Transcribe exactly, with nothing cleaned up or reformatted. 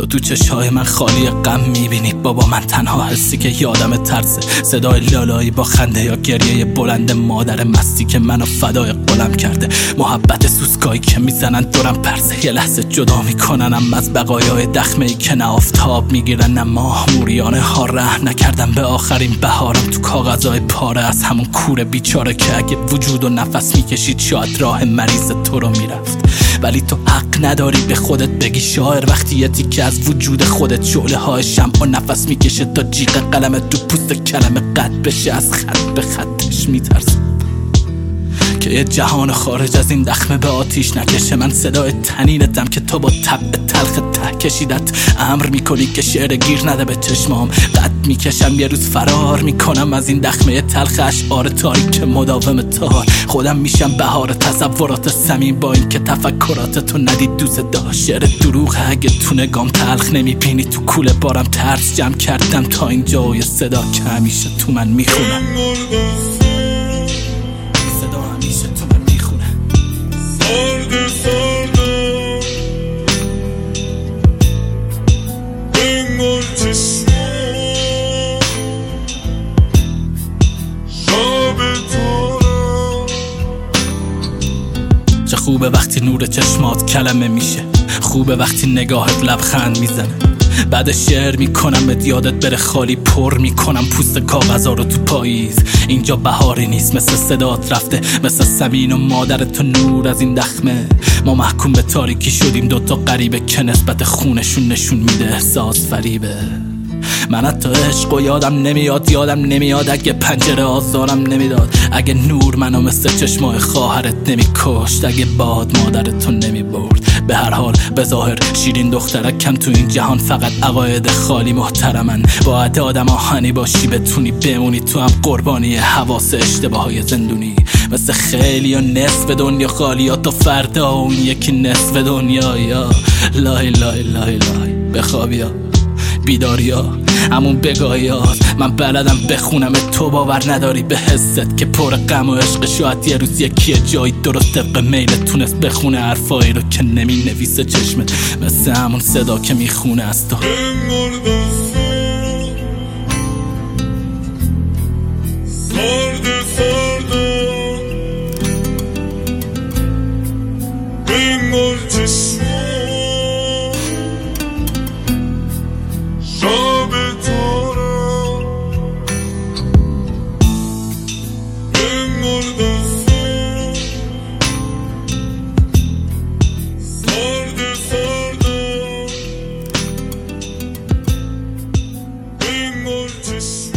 تو چشای من خالی غم میبینی بابا، من تنها حسی که یادم ترسه صدای لالایی با خنده یا گریه بلند مادر مستی که منو فدای قلم کرده. محبت سوسکایی که میزنن دورم پرسه، یه لحظه جدا میکننم از بقایای دخمه‌ای که نه آفتاب میگیرن نه ماه. موریانه ها رحم نکردم به آخرین بهارم تو کاغذای پاره از همون کور بیچاره که اگه وجود و نفس میکشید شاید راه مریض تو رو میرفت. ولی تو حق نداری به خودت بگی شاعر وقتی یه تیکه از وجود خودت شعله های شمع و نفس میکشه تا جیغ قلمت تو پوست کلمه قطع بشه. از خط به خطش میترسم که یه جهان خارج از این دخمه به آتیش نکشه. من صدای تنینتم که تو با طبع تلخ ته کشیدت امر میکنی که شعر گیر نده به چشمام. قد میکشم یه روز فرار میکنم از این دخمه تلخ اشعار تاریک که مداوم تار. خودم میشم بهار تصورات سمیم با این که تفکرات تو ندید دوست داشت. شعر دروغه اگه تو نگام تلخ نمیبینی، تو کوله بارم ترس جمع کردم تا اینجا و یه صدا که همیشه تو من میخونم. چه خوبه وقتی نور چشمات کلمه میشه، خوبه وقتی نگاهت لبخند میزنه. بعد شعر میکنم ات یادت بره خالی، پر میکنم پوست کاغذا رو تو پاییز. اینجا بهاری نیست مثل صدات رفته، مثل سمین و مادرت تو نور از این دخمه. ما محکوم به تاریکی شدیم دوتا غریبه که نسبت خونشون نشون میده احساس فریبه. من حتی عشق و یادم نمیاد، یادم نمیاد اگه پنجره آزارم نمیداد، اگه نور منو مثل چشمای خواهرت نمیکشت، اگه باد مادرتو نمیبرد. به هر حال به ظاهر شیرین دخترکم تو این جهان فقط عقاید خالی محترمن. باید آدم آهنی باشی بتونی بمونی تو هم قربانی حواس اشتباهای زندونی. مثل خیلی و نصف دنیا خالی یا تا فردا اون یکی نصف دنیا. یا لای لای لای لای بخوابیا بیداریا همون بگاهیات. من بلدم بخونم تو باور نداری به حست که پر غم و عشق. شاید یه روز یکی جایی درست طبق میلت تونست بخونه حرفایی رو که نمی نویسه چشمت، مثل همون صدا که میخونه از تو. Just